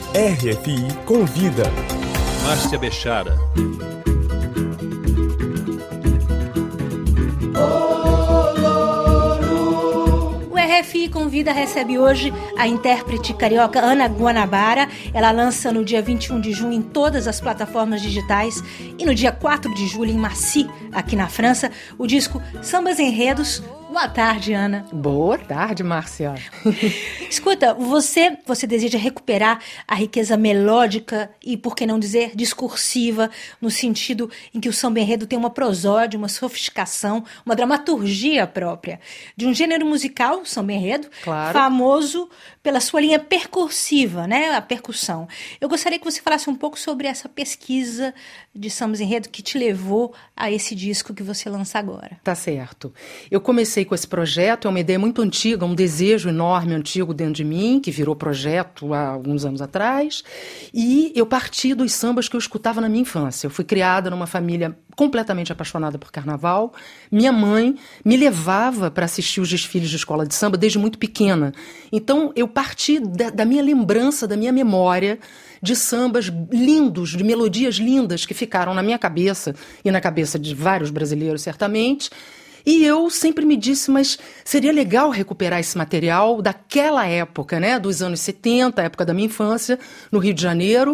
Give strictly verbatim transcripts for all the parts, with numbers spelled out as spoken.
R F I Convida. Márcia Bechara. O R F I Convida recebe hoje a intérprete carioca Ana Guanabara. Ela lança no dia vinte e um de junho em todas as plataformas digitais e no dia quatro de julho em Massy, aqui na França, o disco Sambas Enredos. Boa tarde, Ana. Boa tarde, Márcia. Escuta, você, você deseja recuperar a riqueza melódica e, por que não dizer, discursiva, no sentido em que o samba enredo tem uma prosódia, uma sofisticação, uma dramaturgia própria, de um gênero musical, samba enredo, claro, famoso pela sua linha percursiva, né, a percussão. Eu gostaria que você falasse um pouco sobre essa pesquisa de sambas enredo que te levou a esse disco que você lança agora. Tá certo. Eu comecei com esse projeto, é uma ideia muito antiga, um desejo enorme, antigo dentro de mim, que virou projeto há alguns anos atrás, e eu parti dos sambas que eu escutava na minha infância. Eu fui criada numa família completamente apaixonada por carnaval. Minha mãe me levava para assistir os desfiles de escola de samba desde muito pequena. Então, eu parti da, da minha lembrança, da minha memória, de sambas lindos, de melodias lindas que ficaram na minha cabeça e na cabeça de vários brasileiros, certamente. E eu sempre me disse, mas seria legal recuperar esse material daquela época, né, dos anos setenta, época da minha infância, no Rio de Janeiro,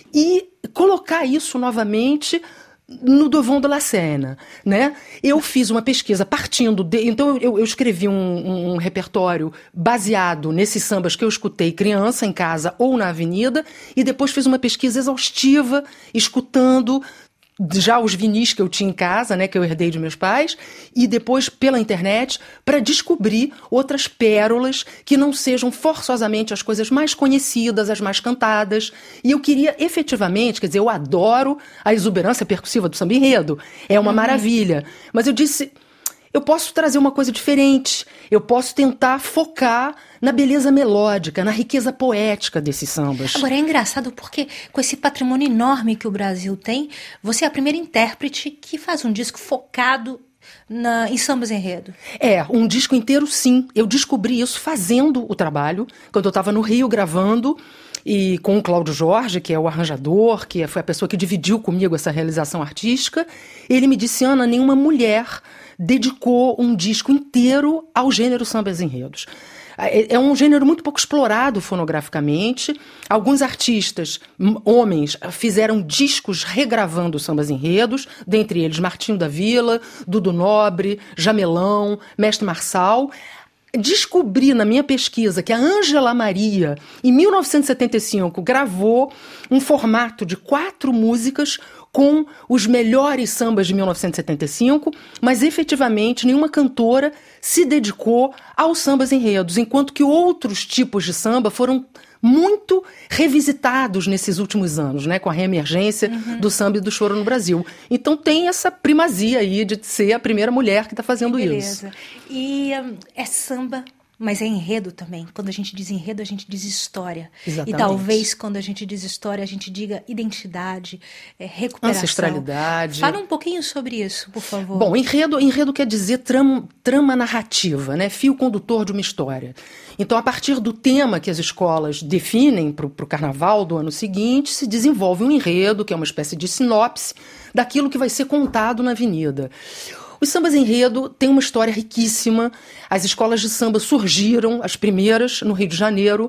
e colocar isso novamente no Devant de la Scène, né? Eu fiz uma pesquisa partindo de... Então, eu, eu escrevi um, um, um repertório baseado nesses sambas que eu escutei criança, em casa ou na avenida, e depois fiz uma pesquisa exaustiva, escutando já os vinis que eu tinha em casa, né, que eu herdei de meus pais, e depois pela internet, para descobrir outras pérolas que não sejam forçosamente as coisas mais conhecidas, as mais cantadas. E eu queria efetivamente, quer dizer, eu adoro a exuberância percussiva do samba enredo, é uma uhum. maravilha, mas eu disse, eu posso trazer uma coisa diferente, eu posso tentar focar na beleza melódica, na riqueza poética desses sambas. Agora, é engraçado porque, com esse patrimônio enorme que o Brasil tem, você é a primeira intérprete que faz um disco focado na, em sambas enredo. É, um disco inteiro, sim. Eu descobri isso fazendo o trabalho, quando eu estava no Rio gravando, e com o Cláudio Jorge, que é o arranjador, que foi a pessoa que dividiu comigo essa realização artística. Ele me disse, Ana, nenhuma mulher dedicou um disco inteiro ao gênero sambas enredos. É um gênero muito pouco explorado fonograficamente. Alguns artistas, homens, fizeram discos regravando sambas enredos, dentre eles Martinho da Vila, Dudu Nobre, Jamelão, Mestre Marçal. Descobri na minha pesquisa que a Ângela Maria, em mil novecentos e setenta e cinco, gravou um formato de quatro músicas com os melhores sambas de mil novecentos e setenta e cinco, mas efetivamente nenhuma cantora se dedicou aos sambas enredos, enquanto que outros tipos de samba foram muito revisitados nesses últimos anos, né, com a reemergência uhum. do samba e do choro no Brasil. Então tem essa primazia aí de ser a primeira mulher que está fazendo Beleza. isso. E um, é samba, mas é enredo também. Quando a gente diz enredo, a gente diz história. Exatamente. E talvez quando a gente diz história, a gente diga identidade, é, recuperação. Ancestralidade. Fala um pouquinho sobre isso, por favor. Bom, enredo, enredo quer dizer trama, trama narrativa, né? Fio condutor de uma história. Então, a partir do tema que as escolas definem para o carnaval do ano seguinte, se desenvolve um enredo, que é uma espécie de sinopse daquilo que vai ser contado na avenida. Os sambas enredo têm uma história riquíssima. As escolas de samba surgiram, as primeiras, no Rio de Janeiro,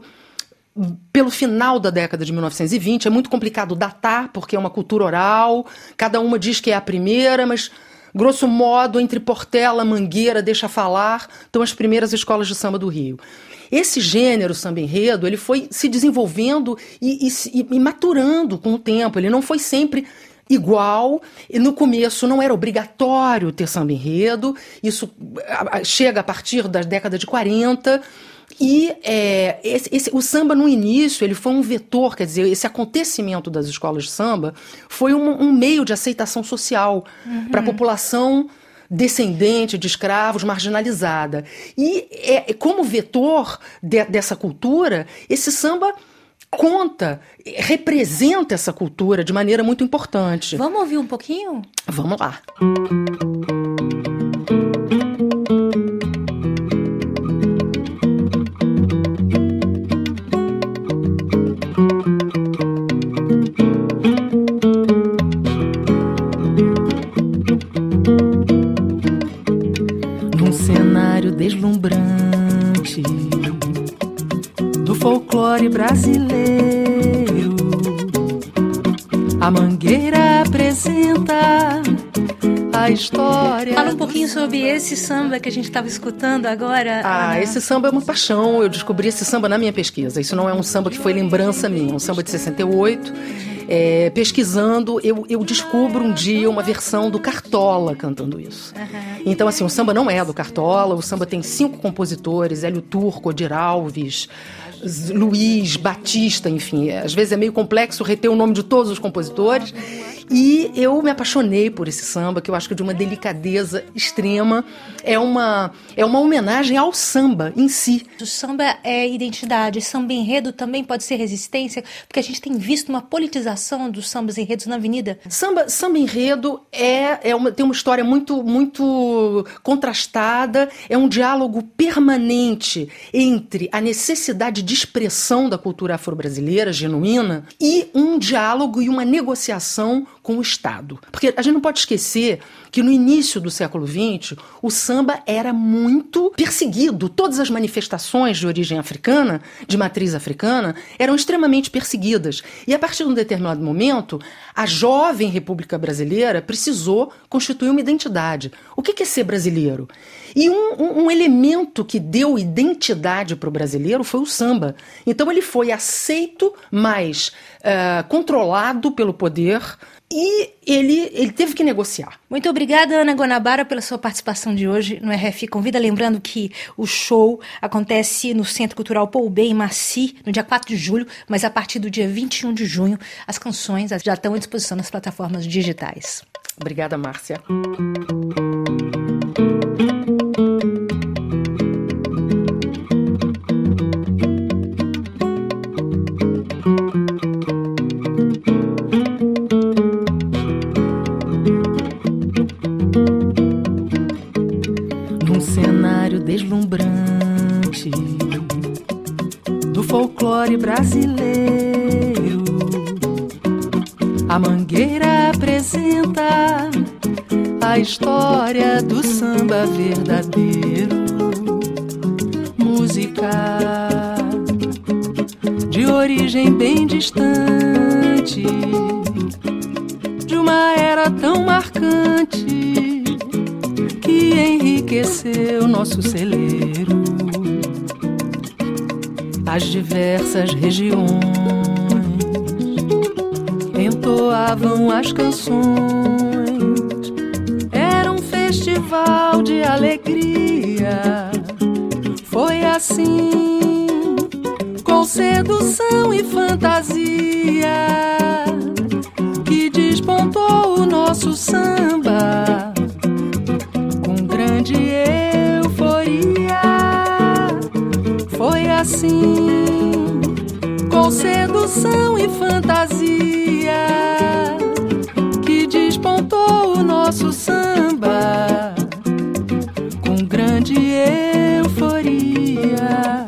pelo final da década de mil novecentos e vinte. É muito complicado datar, porque é uma cultura oral. Cada uma diz que é a primeira, mas, grosso modo, entre Portela, Mangueira, Deixa Falar, estão as primeiras escolas de samba do Rio. Esse gênero samba enredo, ele foi se desenvolvendo e, e, e maturando com o tempo. Ele não foi sempre igual, e no começo não era obrigatório ter samba enredo, isso chega a partir da década de quarenta, e é, esse, esse, o samba no início ele foi um vetor, quer dizer, esse acontecimento das escolas de samba foi um, um meio de aceitação social uhum. para a população descendente de escravos, marginalizada. E é, como vetor de, dessa cultura, esse samba conta, representa essa cultura de maneira muito importante. Vamos ouvir um pouquinho? Vamos lá. brasileiro. A Mangueira apresenta a história. Fala um pouquinho sobre esse samba que a gente estava escutando agora. Ah, Ana. Esse samba é uma paixão. Eu descobri esse samba na minha pesquisa. Isso não é um samba que foi lembrança minha, é um samba de sessenta e oito. É, pesquisando, eu, eu descubro um dia uma versão do Cartola cantando isso. Uhum. Então, assim, o samba não é do Cartola, o samba tem cinco compositores, Hélio Turco, Odir Alves, Luiz, Batista, enfim. Às vezes é meio complexo reter o nome de todos os compositores. E eu me apaixonei por esse samba, que eu acho que é de uma delicadeza extrema. É uma, é uma homenagem ao samba em si. O samba é identidade, samba enredo também pode ser resistência, porque a gente tem visto uma politização dos sambas enredos na avenida. Samba, samba enredo é, é uma, tem uma história muito, muito contrastada, é um diálogo permanente entre a necessidade de expressão da cultura afro-brasileira, genuína, e um diálogo e uma negociação com o Estado. Porque a gente não pode esquecer que no início do século vinte, o samba era muito perseguido. Todas as manifestações de origem africana, de matriz africana, eram extremamente perseguidas. E a partir de um determinado momento, a jovem República Brasileira precisou constituir uma identidade. O que é ser brasileiro? E um, um, um elemento que deu identidade para o brasileiro foi o samba. Então ele foi aceito, mas uh, controlado pelo poder, e ele, ele teve que negociar. Muito obrigada, Ana Guanabara, pela sua participação de hoje no R F Convida. Lembrando que o show acontece no Centro Cultural Poubê, em Maci, no dia quatro de julho, mas a partir do dia vinte e um de junho, as canções já estão à disposição nas plataformas digitais. Obrigada, Márcia. Deslumbrante do folclore brasileiro, a Mangueira apresenta a história do samba verdadeiro. Música de origem bem distante, de uma era tão marcante, que enriqueceu nosso celeiro. As diversas regiões entoavam as canções. Era um festival de alegria. Foi assim, com sedução e fantasia, que despontou o nosso samba de euforia. Foi assim, com sedução e fantasia, que despontou o nosso samba com grande euforia.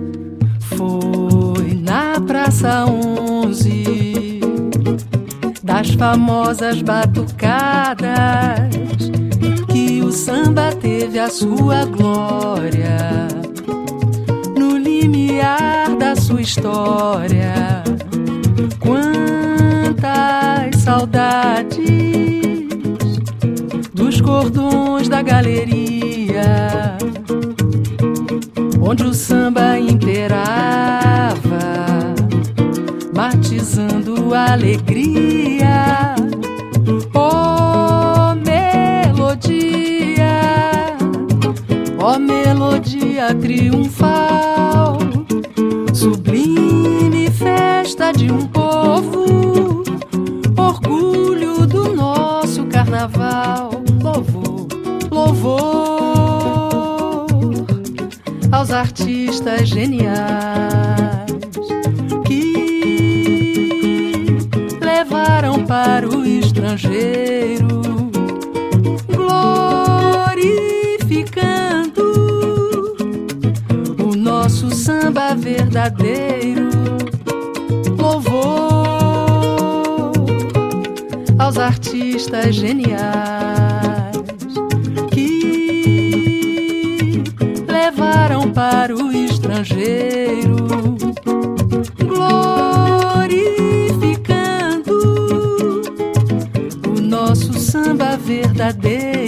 Foi na Praça onze das famosas batucadas que o samba teve a sua glória, no limiar da sua história. Quantas saudades dos cordões da galeria, onde o samba imperava, matizando a alegria. Oh, melodia, ó melodia triunfal, sublime festa de um povo, orgulho do nosso carnaval. Louvor, louvor aos artistas geniais que levaram para o estrangeiro, glorificando o nosso samba verdadeiro. Louvor aos artistas geniais que levaram para o estrangeiro, verdadeiro.